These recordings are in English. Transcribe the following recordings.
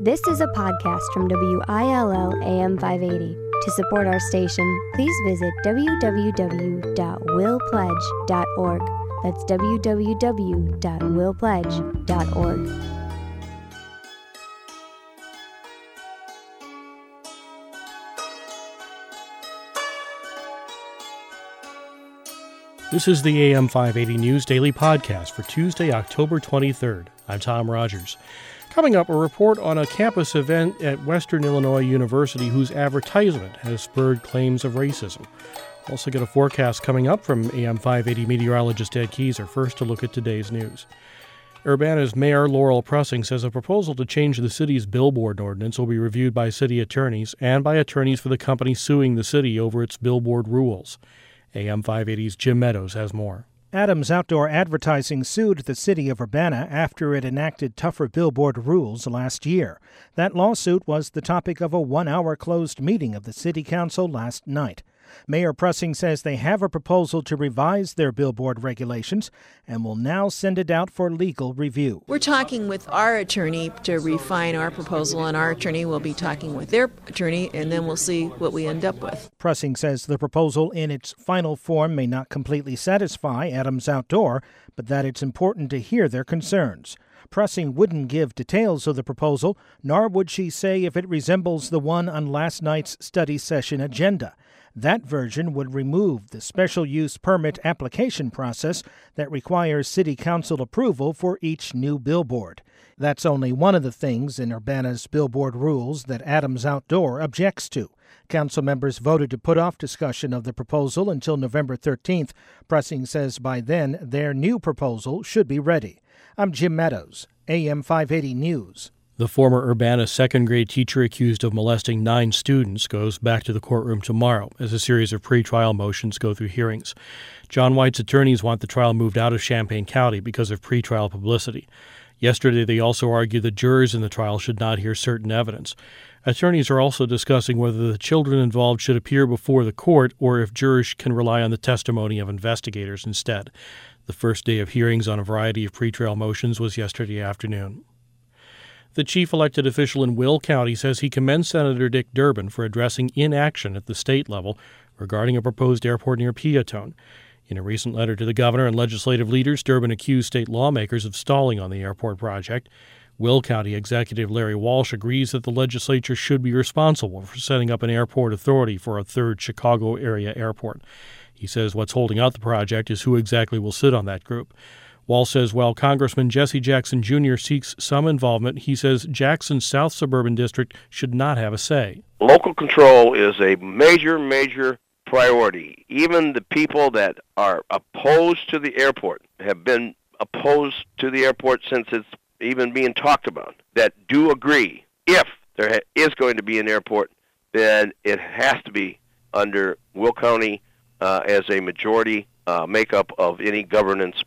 This is a podcast from WILL AM 580. To support our station, please visit www.willpledge.org. That's www.willpledge.org. This is the AM 580 News Daily Podcast for Tuesday, October 23rd. I'm Tom Rogers. Coming up, a report on a campus event at Western Illinois University whose advertisement has spurred claims of racism. Also get a forecast coming up from AM 580 meteorologist Ed Keyser. First, to look at today's news. Urbana's Mayor Laurel Pressing says a proposal to change the city's billboard ordinance will be reviewed by city attorneys and by attorneys for the company suing the city over its billboard rules. AM 580's Jim Meadows has more. Adams Outdoor Advertising sued the city of Urbana after it enacted tougher billboard rules last year. That lawsuit was the topic of a one-hour closed meeting of the city council last night. Mayor Pressing says they have a proposal to revise their billboard regulations and will now send it out for legal review. We're talking with our attorney to refine our proposal, and our attorney will be talking with their attorney, and then we'll see what we end up with. Pressing says the proposal in its final form may not completely satisfy Adams Outdoor, but that it's important to hear their concerns. Pressing wouldn't give details of the proposal, nor would she say if it resembles the one on last night's study session agenda. That version would remove the special use permit application process that requires city council approval for each new billboard. That's only one of the things in Urbana's billboard rules that Adams Outdoor objects to. Council members voted to put off discussion of the proposal until November 13th. Pressing says by then their new proposal should be ready. I'm Jim Meadows, AM 580 News. The former Urbana second-grade teacher accused of molesting 9 students goes back to the courtroom tomorrow as a series of pretrial motions go through hearings. John White's attorneys want the trial moved out of Champaign County because of pretrial publicity. Yesterday, they also argued that jurors in the trial should not hear certain evidence. Attorneys are also discussing whether the children involved should appear before the court or if jurors can rely on the testimony of investigators instead. The first day of hearings on a variety of pretrial motions was yesterday afternoon. The chief elected official in Will County says he commends Senator Dick Durbin for addressing inaction at the state level regarding a proposed airport near Peatone. In a recent letter to the governor and legislative leaders, Durbin accused state lawmakers of stalling on the airport project. Will County Executive Larry Walsh agrees that the legislature should be responsible for setting up an airport authority for a third Chicago area airport. He says what's holding out the project is who exactly will sit on that group. Walsh says while Congressman Jesse Jackson Jr. seeks some involvement, he says Jackson's South Suburban District should not have a say. Local control is a major priority. Even the people that are opposed to the airport have been opposed to the airport since it's even being talked about, that do agree if there is going to be an airport, then it has to be under Will County as a majority makeup of any governance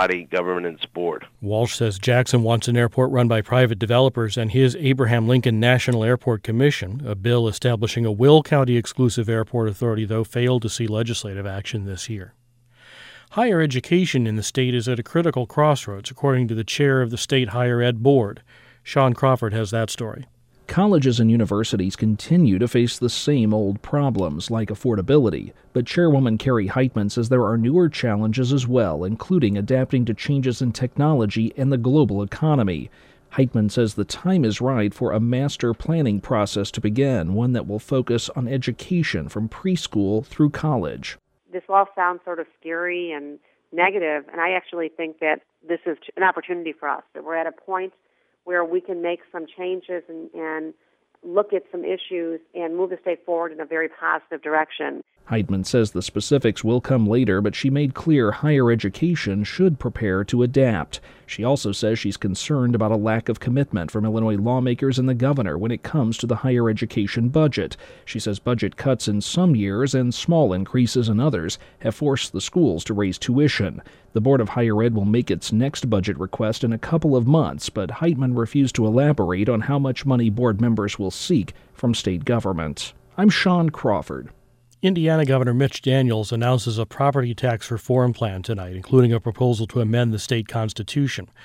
board. Walsh says Jackson wants an airport run by private developers, and his Abraham Lincoln National Airport Commission, a bill establishing a Will County exclusive airport authority, though failed to see legislative action this year. Higher education in the state is at a critical crossroads, according to the chair of the State Higher Ed Board. Sean Crawford has that story. Colleges and universities continue to face the same old problems, like affordability, but Chairwoman Carrie Heitman says there are newer challenges as well, including adapting to changes in technology and the global economy. Heitman says the time is right for a master planning process to begin, one that will focus on education from preschool through college. This all sounds sort of scary and negative, and I actually think that this is an opportunity for us, that we're at a point where we can make some changes and look at some issues and move the state forward in a very positive direction. Heitman says the specifics will come later, but she made clear higher education should prepare to adapt. She also says she's concerned about a lack of commitment from Illinois lawmakers and the governor when it comes to the higher education budget. She says budget cuts in some years and small increases in others have forced the schools to raise tuition. The Board of Higher Ed will make its next budget request in a couple of months, but Heitman refused to elaborate on how much money board members will seek from state government. I'm Sean Crawford. Indiana Governor Mitch Daniels announces a property tax reform plan tonight, including a proposal to amend the state constitution.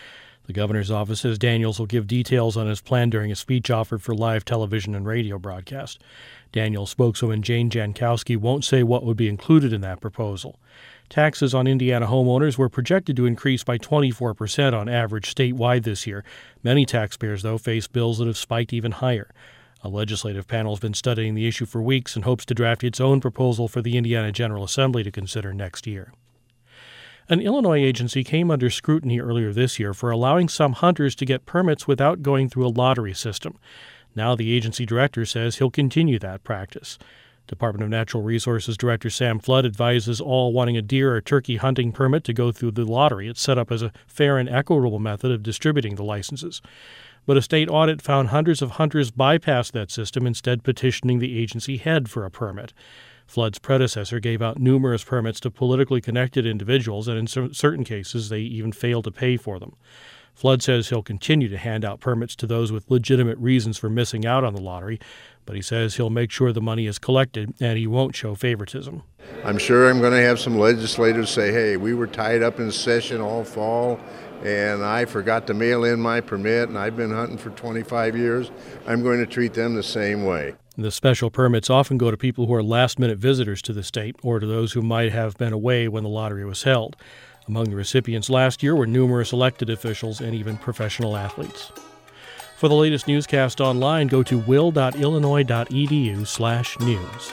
The governor's office says Daniels will give details on his plan during a speech offered for live television and radio broadcast. Daniels spokeswoman Jane Jankowski won't say what would be included in that proposal. Taxes on Indiana homeowners were projected to increase by 24% on average statewide this year. Many taxpayers, though, face bills that have spiked even higher. A legislative panel has been studying the issue for weeks and hopes to draft its own proposal for the Indiana General Assembly to consider next year. An Illinois agency came under scrutiny earlier this year for allowing some hunters to get permits without going through a lottery system. Now the agency director says he'll continue that practice. Department of Natural Resources Director Sam Flood advises all wanting a deer or turkey hunting permit to go through the lottery. It's set up as a fair and equitable method of distributing the licenses. But a state audit found hundreds of hunters bypassed that system, instead petitioning the agency head for a permit. Flood's predecessor gave out numerous permits to politically connected individuals, and in certain cases they even failed to pay for them. Flood says he'll continue to hand out permits to those with legitimate reasons for missing out on the lottery, but he says he'll make sure the money is collected and he won't show favoritism. I'm sure I'm going to have some legislators say, hey, we were tied up in session all fall and I forgot to mail in my permit and I've been hunting for 25 years. I'm going to treat them the same way. The special permits often go to people who are last-minute visitors to the state or to those who might have been away when the lottery was held. Among the recipients last year were numerous elected officials and even professional athletes. For the latest newscast online, go to will.illinois.edu/news.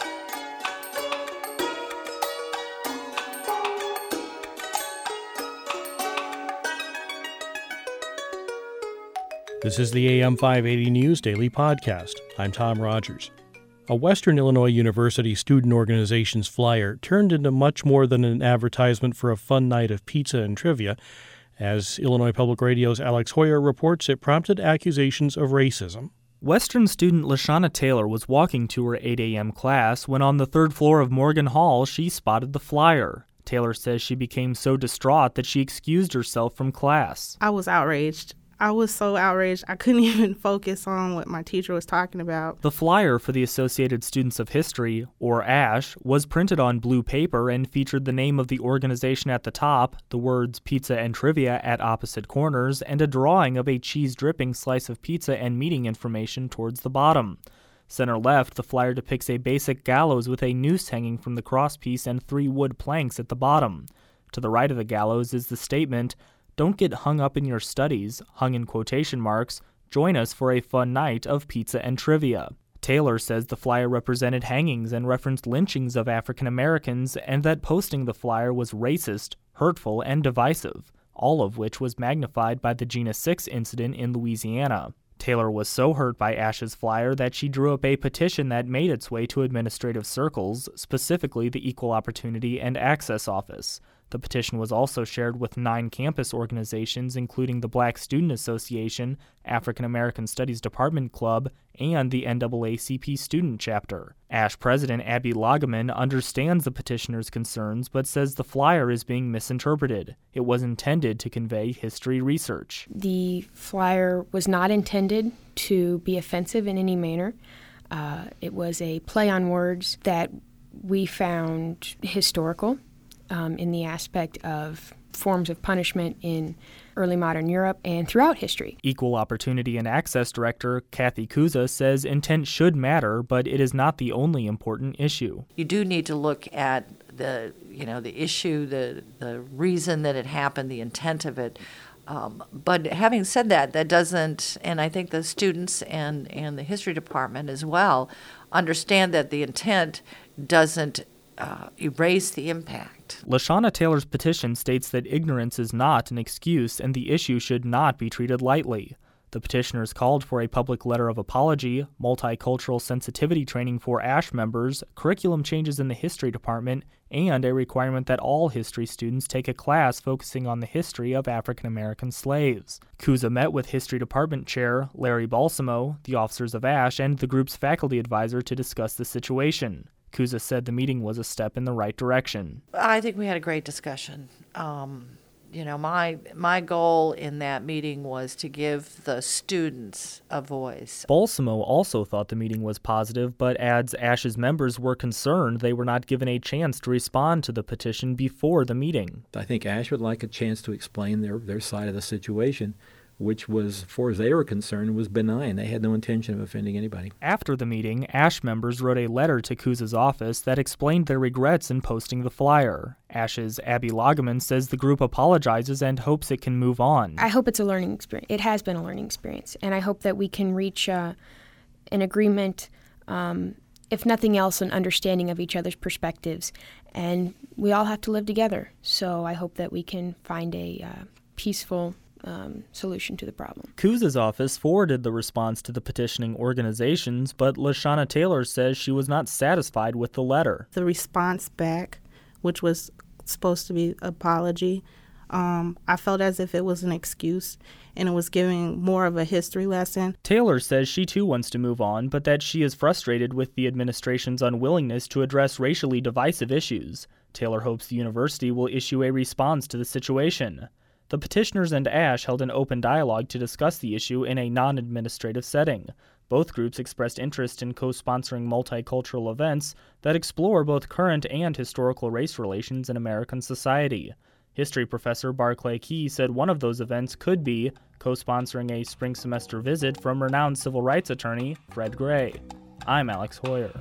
This is the AM 580 News Daily Podcast. I'm Tom Rogers. A Western Illinois University student organization's flyer turned into much more than an advertisement for a fun night of pizza and trivia. As Illinois Public Radio's Alex Hoyer reports, it prompted accusations of racism. Western student Lashana Taylor was walking to her 8 a.m. class when on the third floor of Morgan Hall she spotted the flyer. Taylor says she became so distraught that she excused herself from class. I was outraged. I was so outraged, I couldn't even focus on what my teacher was talking about. The flyer for the Associated Students of History, or ASH, was printed on blue paper and featured the name of the organization at the top, the words pizza and trivia at opposite corners, and a drawing of a cheese-dripping slice of pizza and meeting information towards the bottom. Center left, the flyer depicts a basic gallows with a noose hanging from the crosspiece and 3 wood planks at the bottom. To the right of the gallows is the statement, "Don't get hung up in your studies," hung in quotation marks. "Join us for a fun night of pizza and trivia." Taylor says the flyer represented hangings and referenced lynchings of African Americans, and that posting the flyer was racist, hurtful, and divisive, all of which was magnified by the Jena 6 incident in Louisiana. Taylor was so hurt by ASH's flyer that she drew up a petition that made its way to administrative circles, specifically the Equal Opportunity and Access Office. The petition was also shared with 9 campus organizations, including the Black Student Association, African American Studies Department Club, and the NAACP Student Chapter. ASH President Abby Lagaman understands the petitioners' concerns, but says the flyer is being misinterpreted. It was intended to convey history research. The flyer was not intended to be offensive in any manner. It was a play on words that we found historical. In the aspect of forms of punishment in early modern Europe and throughout history. Equal Opportunity and Access Director Kathy Kuza says intent should matter, but it is not the only important issue. You do need to look at the issue, the reason that it happened, the intent of it. But having said that, that doesn't, and I think the students and the history department as well understand that the intent doesn't erase the impact. Lashana Taylor's petition states that ignorance is not an excuse and the issue should not be treated lightly. The petitioners called for a public letter of apology, multicultural sensitivity training for ASH members, curriculum changes in the history department, and a requirement that all history students take a class focusing on the history of African American slaves. Kuza met with history department chair Larry Balsamo, the officers of ASH, and the group's faculty advisor to discuss the situation. Kuza said the meeting was a step in the right direction. I think we had a great discussion. my goal in that meeting was to give the students a voice. Balsamo also thought the meeting was positive, but adds ASH's members were concerned they were not given a chance to respond to the petition before the meeting. I think ASH would like a chance to explain their side of the situation, which was, as far as they were concerned, was benign. They had no intention of offending anybody. After the meeting, ASH members wrote a letter to Kouz's office that explained their regrets in posting the flyer. ASH's Abby Lagaman says the group apologizes and hopes it can move on. I hope it's a learning experience. It has been a learning experience, and I hope that we can reach an agreement, if nothing else, an understanding of each other's perspectives. And we all have to live together, so I hope that we can find a peaceful solution to the problem. Kouz's office forwarded the response to the petitioning organizations, but LaShawna Taylor says she was not satisfied with the letter. The response back, which was supposed to be apology, I felt as if it was an excuse and it was giving more of a history lesson. Taylor says she too wants to move on, but that she is frustrated with the administration's unwillingness to address racially divisive issues. Taylor hopes the university will issue a response to the situation. The petitioners and ASH held an open dialogue to discuss the issue in a non-administrative setting. Both groups expressed interest in co-sponsoring multicultural events that explore both current and historical race relations in American society. History professor Barclay Key said one of those events could be co-sponsoring a spring semester visit from renowned civil rights attorney Fred Gray. I'm Alex Hoyer.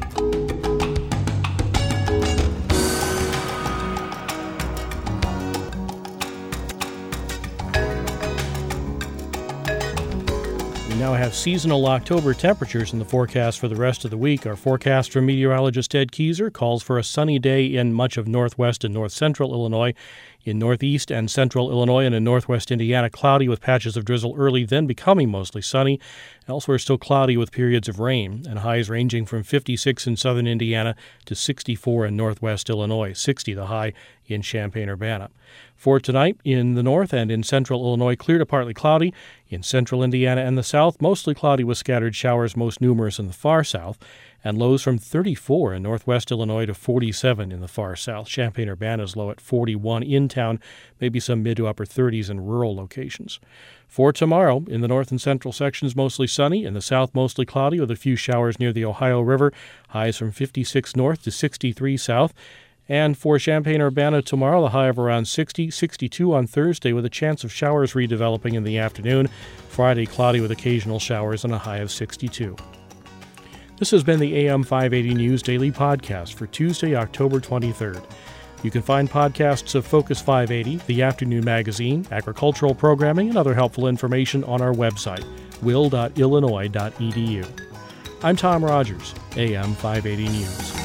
We now have seasonal October temperatures in the forecast for the rest of the week. Our forecast from meteorologist Ed Keyser calls for a sunny day in much of northwest and north central Illinois. In northeast and central Illinois and in northwest Indiana, cloudy with patches of drizzle early, then becoming mostly sunny. Elsewhere, still cloudy with periods of rain, and highs ranging from 56 in southern Indiana to 64 in northwest Illinois, 60 the high in Champaign-Urbana. For tonight, in the north and in central Illinois, clear to partly cloudy. In central Indiana and the south, mostly cloudy with scattered showers, most numerous in the far south, and lows from 34 in northwest Illinois to 47 in the far south. Champaign-Urbana's low at 41 in town, maybe some mid to upper 30s in rural locations. For tomorrow, in the north and central sections, mostly sunny. In the south, mostly cloudy with a few showers near the Ohio River. Highs from 56 north to 63 south. And for Champaign-Urbana tomorrow, the high of around 60, 62 on Thursday with a chance of showers redeveloping in the afternoon. Friday, cloudy with occasional showers and a high of 62. This has been the AM 580 News Daily Podcast for Tuesday, October 23rd. You can find podcasts of Focus 580, the afternoon magazine, agricultural programming, and other helpful information on our website, will.illinois.edu. I'm Tom Rogers, AM 580 News.